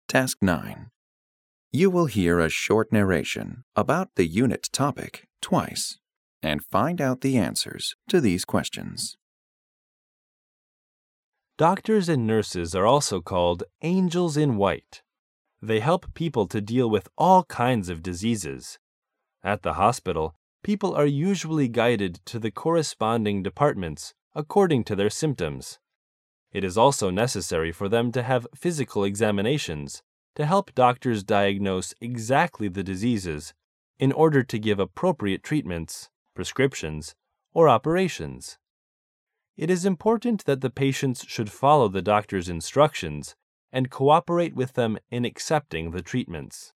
Task 9. You will hear a short narration about the unit topic twice and find out the answers to these questions. Doctors and nurses are also called angels in white. They help people to deal with all kinds of diseases. At the hospital, people are usually guided to the corresponding departments according to their symptoms. It is also necessary for them to have physical examinations to help doctors diagnose exactly the diseases in order to give appropriate treatments, prescriptions, or operations. It is important that the patients should follow the doctor's instructions and cooperate with them in accepting the treatments.